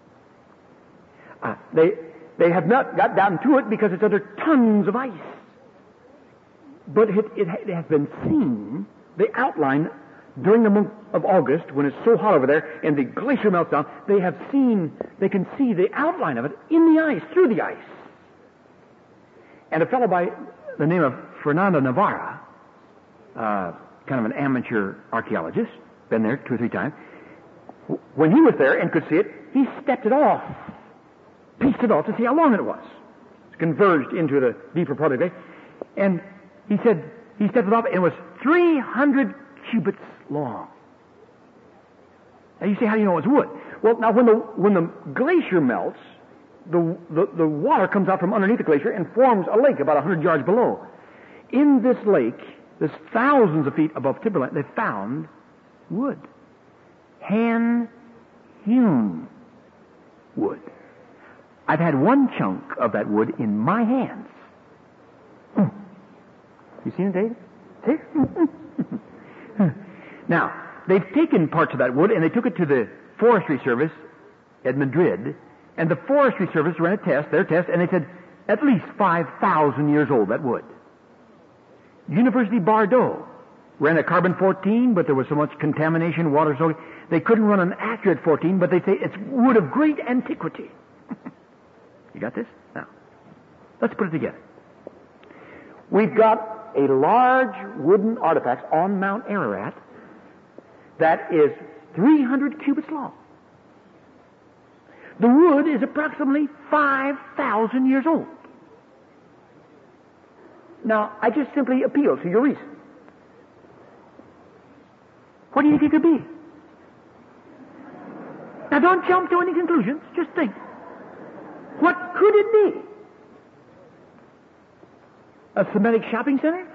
They have not got down to it because it's under tons of ice. But it has been seen, the outline, during the month of August, when it's so hot over there and the glacier melts down, they can see the outline of it in the ice, through the ice. And a fellow by the name of Fernando Navarra, kind of an amateur archaeologist, been there 2 or 3 times, when he was there and could see it, he stepped it off, pieced it off to see how long it was. It's converged into the deeper part of it. And he said he stepped it off and it was 300 cubits long. Now you say, how do you know it's wood? Well, now when the glacier melts, the water comes out from underneath the glacier and forms a lake about 100 yards below. In this lake, there's thousands of feet above timberline, they found wood. Hand-hewn wood. I've had one chunk of that wood in my hands. You seen it, David? See? Now, they've taken parts of that wood and they took it to the Forestry Service at Madrid, and the Forestry Service ran their test, and they said at least 5,000 years old, that wood. University Bordeaux ran a carbon-14, but there was so much contamination, water soaking, they couldn't run an accurate 14, but they say it's wood of great antiquity. You got this? Now, let's put it together. We've got a large wooden artifact on Mount Ararat that is 300 cubits long. The wood is approximately 5,000 years old. Now, I just simply appeal to your reason. What do you think it could be? Now, don't jump to any conclusions. Just think. What could it be? A Semitic shopping center?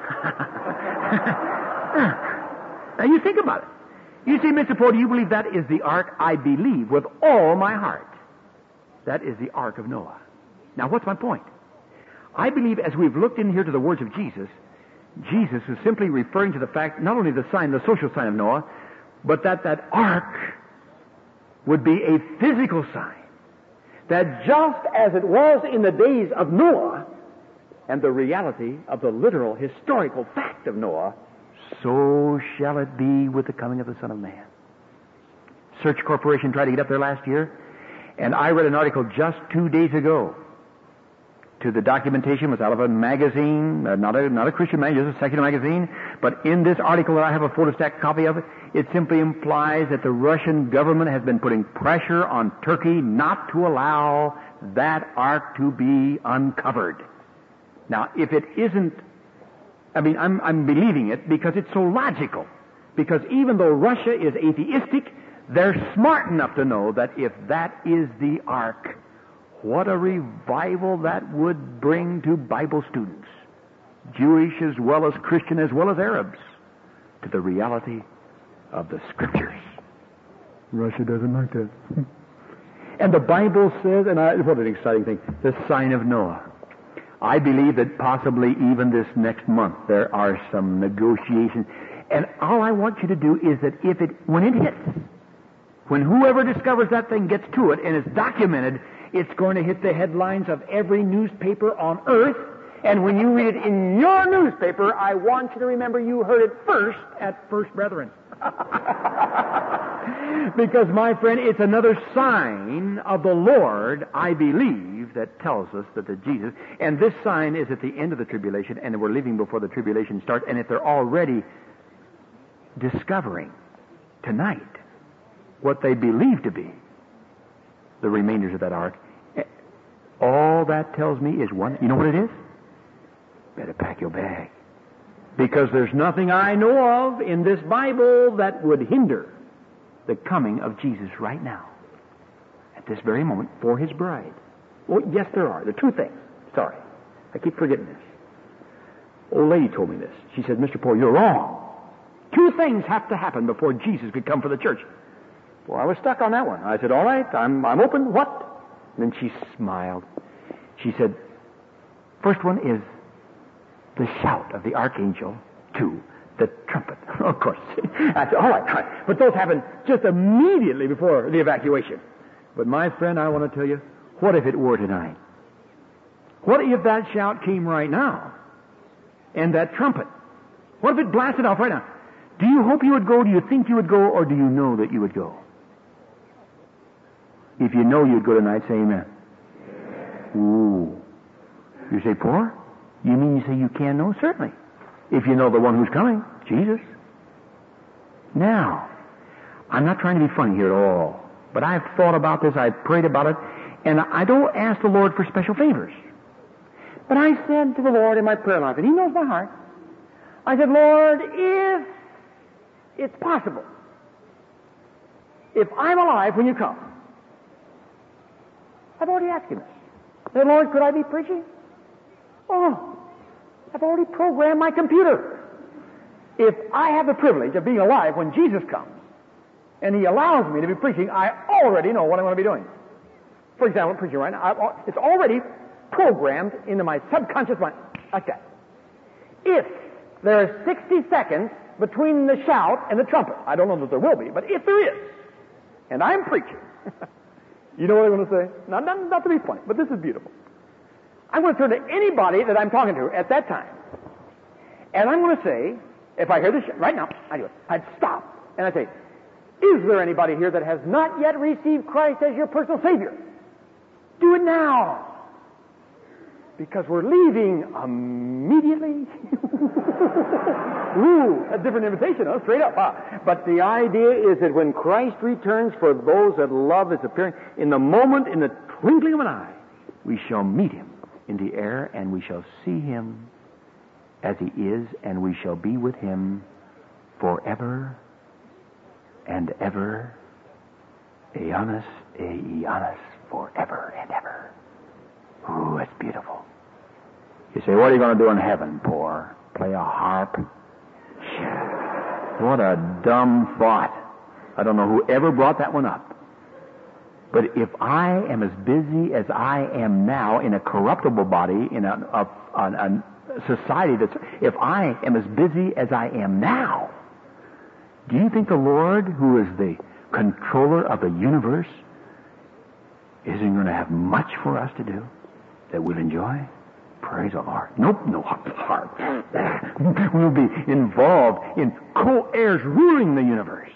Now, you think about it. You say, Mr. Poe, do you believe that is the ark? I believe with all my heart. That is the ark of Noah. Now, what's my point? I believe as we've looked in here to the words of Jesus, Jesus is simply referring to the fact, not only the sign, the social sign of Noah, but that ark would be a physical sign. That just as it was in the days of Noah, and the reality of the literal, historical fact of Noah, so shall it be with the coming of the Son of Man. Search Corporation tried to get up there last year, and I read an article just 2 days ago. To the documentation was out of a magazine, not a Christian magazine, just a secular magazine. But in this article that I have a photostat copy of, it simply implies that the Russian government has been putting pressure on Turkey not to allow that ark to be uncovered. Now, if it isn't, I'm believing it because it's so logical. Because even though Russia is atheistic, they're smart enough to know that if that is the ark, what a revival that would bring to Bible students, Jewish as well as Christian as well as Arabs, to the reality of the Scriptures. Russia doesn't like that. And the Bible says, what an exciting thing, the sign of Noah. I believe that possibly even this next month there are some negotiations. And all I want you to do is that when it hits, when whoever discovers that thing gets to it and it's documented, it's going to hit the headlines of every newspaper on earth. And when you read it in your newspaper, I want you to remember you heard it first at First Brethren. Because, my friend, it's another sign of the Lord, I believe, that tells us that the Jesus... And this sign is at the end of the tribulation, and we're leaving before the tribulation starts. And if they're already discovering tonight what they believe to be the remainders of that ark, all that tells me is one. You know what it is? Better pack your bag. Because there's nothing I know of in this Bible that would hinder the coming of Jesus right now, at this very moment, for His bride. Oh, yes, there are. There are two things. Sorry, I keep forgetting this. Old lady told me this. She said, Mr. Poole, you're wrong. Two things have to happen before Jesus could come for the church. Well, I was stuck on that one. I said, all right, I'm open. What? And then she smiled. She said, first one is the shout of the archangel. Two, the trumpet. Of course. I said, all right. But those happen just immediately before the evacuation. But my friend, I want to tell you, what if it were tonight? What if that shout came right now? And that trumpet? What if it blasted off right now? Do you hope you would go? Do you think you would go? Or do you know that you would go? If you know you'd go tonight, say amen. Ooh. You say, poor? You mean you say you can know? Certainly. If you know the one who's coming, Jesus. Now, I'm not trying to be funny here at all, but I've thought about this, I've prayed about it, and I don't ask the Lord for special favors. But I said to the Lord in my prayer life, and He knows my heart, I said, Lord, if it's possible, if I'm alive when you come, I've already asked Him this. I said, Lord, could I be preaching? Oh, I've already programmed my computer. If I have the privilege of being alive when Jesus comes, and He allows me to be preaching, I already know what I'm going to be doing. For example, I'm preaching right now. It's already programmed into my subconscious mind, like that. If there are 60 seconds between the shout and the trumpet, I don't know that there will be, but if there is, and I'm preaching, you know what I'm going to say? Not to be funny, but this is beautiful. I'm going to turn to anybody that I'm talking to at that time, and I'm going to say, if I hear this right now, I do it. I'd stop, and I'd say, is there anybody here that has not yet received Christ as your personal Savior? Do it now. Because we're leaving immediately. Ooh, a different invitation, huh? Straight up. But the idea is that when Christ returns for those that love His appearing, in the moment, in the twinkling of an eye, we shall meet Him in the air, and we shall see Him as He is, and we shall be with Him forever and ever. Aeonis, aeonis, forever and ever. Ooh, that's beautiful. You say, what are you going to do in heaven, poor? Play a harp? What a dumb thought. I don't know who ever brought that one up. But if I am as busy as I am now in a corruptible body, in a society that's... If I am as busy as I am now, do you think the Lord, who is the controller of the universe, isn't going to have much for us to do that we'll enjoy? Praise the Lord. Nope, no harp. We'll be involved in co-heirs ruling the universe.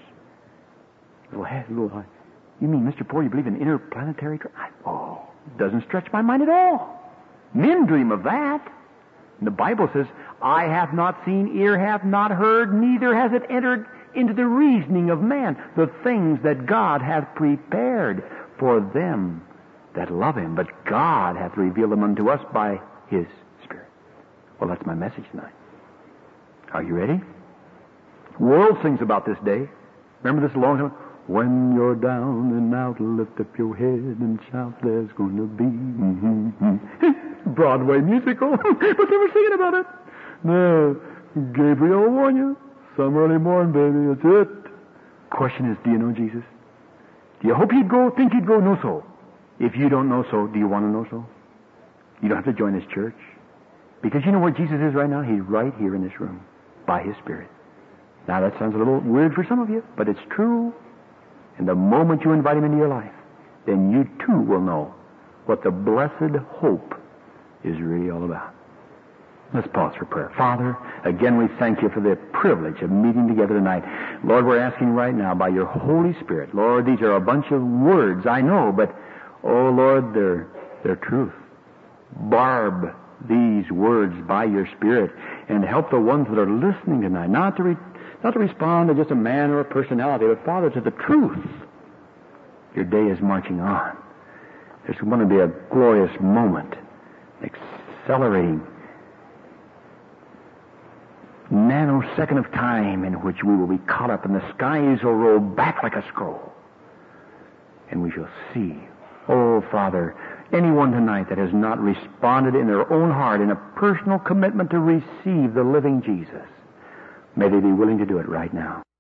You mean, Mr. Poore, you believe in interplanetary Oh, doesn't stretch my mind at all. Men dream of that. And the Bible says, eye hath not seen, ear hath not heard, neither has it entered into the reasoning of man the things that God hath prepared for them that love Him. But God hath revealed them unto us by His Spirit. Well, that's my message tonight. Are you ready? The world sings about this day. Remember this long time? When you're down and out, lift up your head and shout, there's going to be Broadway musical. But they were singing about it. No, Gabriel will warn you. Some early morning, baby, that's it. Question is, do you know Jesus? Do you hope He'd go, think He'd go? No so. If you don't know so, do you want to know so? You don't have to join His church. Because you know where Jesus is right now? He's right here in this room, by His Spirit. Now that sounds a little weird for some of you, but it's true. And the moment you invite Him into your life, then you too will know what the blessed hope is really all about. Let's pause for prayer. Father, again we thank You for the privilege of meeting together tonight. Lord, we're asking right now by Your Holy Spirit. Lord, these are a bunch of words, I know, but, oh Lord, they're truth. Barb these words by Your Spirit and help the ones that are listening tonight not to respond to just a man or a personality, but, Father, to the truth. Your day is marching on. There's going to be a glorious moment, accelerating second of time in which we will be caught up and the skies will roll back like a scroll. And we shall see. Oh, Father, anyone tonight that has not responded in their own heart in a personal commitment to receive the living Jesus, may they be willing to do it right now.